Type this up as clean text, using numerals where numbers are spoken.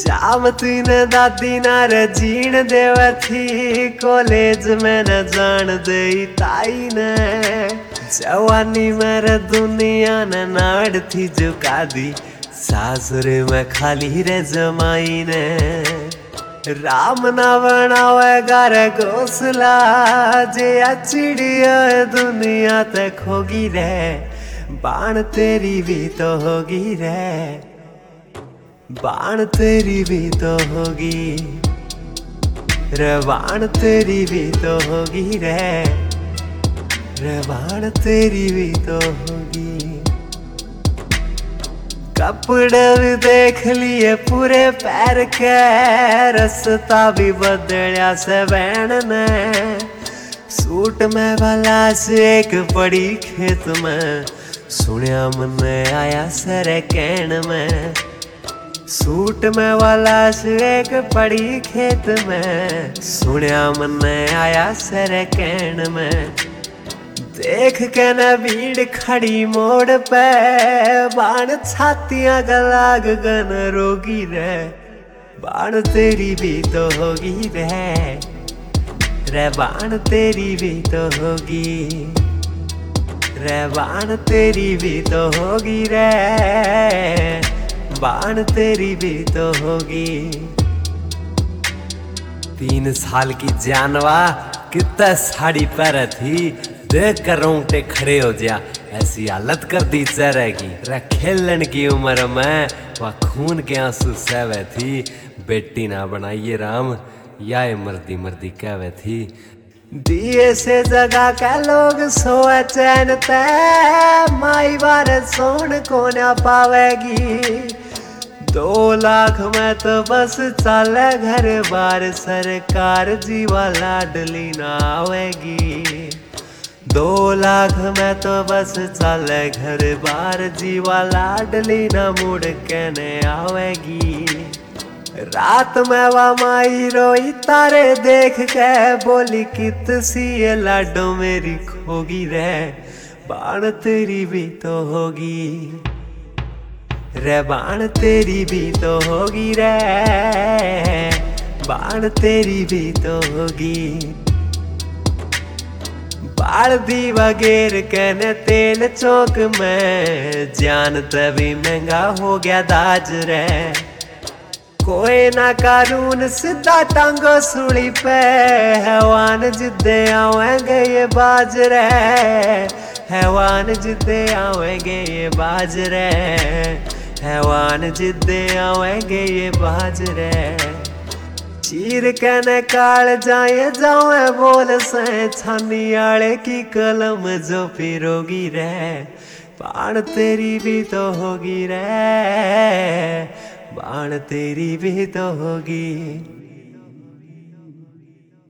जामती ने दादी नार जीण देवा थी, कॉलेज में न जान दे ताई ने। जवानी मेरे दुनिया ने नाड़ थी झुका दी, सासुरे में खाली रे जमाई ने। राम ना बनावे घर घोसला, जे चिड़िया दुनिया ते खोगी रे। बाण तेरी भी तो होगी रे, बाण तेरी भी तो होगी रे, बाण तेरी भी तो होगी रे, रे बाण तेरी भी तो होगी। कपड़े भी देख लिए पूरे पैर के, रास्ता भी बदलिया से बहन ने। सूट में भला से एक पड़ी खेत में, सुनिया मन आया सर कहन में। सूट में वाला से एक पड़ी खेत में, सुनिया मन आया सर कहन में। देख के न भीड़ खड़ी मोड़ पे, बाण छातियां गलाग गन रोगी रे। बाण तेरी भी तो होगी रे, रे बाण तेरी भी तो होगी रे, बाण तेरी भी तो होगी रे, बाण तेरी भी तो होगी। 3 साल की जानवा कितना साड़ी पर थी, देख कर रोंगटे खड़े हो जा। ऐसी हालत कर दी चेहरे की, रे खेलन की उम्र में वह खून के आंसू सहवे थी। बेटी ना बनाइए राम, या मर्दी मर्दी कहवे थी। दिए से जगा के लोग सोए चैन ते, माई बार सोन को ना पावेगी। 2 लाख में तो बस चले घर बार, सरकार जीवा लाडली ना आवेगी। 2 लाख में तो बस चले घर बार, जीवा लाडली ना मुड़ के न आवेगी। रात में वा माई रोई तारे देख के, बोली कित सी ये लाडो मेरी खोगी रे। बाण तेरी भी तो होगी रे, बाण तेरी भी तो होगी रे, बाण तेरी भी तो होगी। बाल दी वगैर कहने तेल चौक में, जान तभी महंगा हो गया दाज रे। कोई ना कानून सीधा टांगो सूली पे, हैवान जिद्दे आवेंगे ये बाज रे। हैवान जिद्दे आवेंगे ये बाज रे, हैवान जिद्दे आवेंगे ये बाज रे। चीर के न काल जाए जाए बोल से, छानी आले की कलम जो पिरोगी रे। बाण तेरी भी तो होगी रे, बाण तेरी भी तो होगी।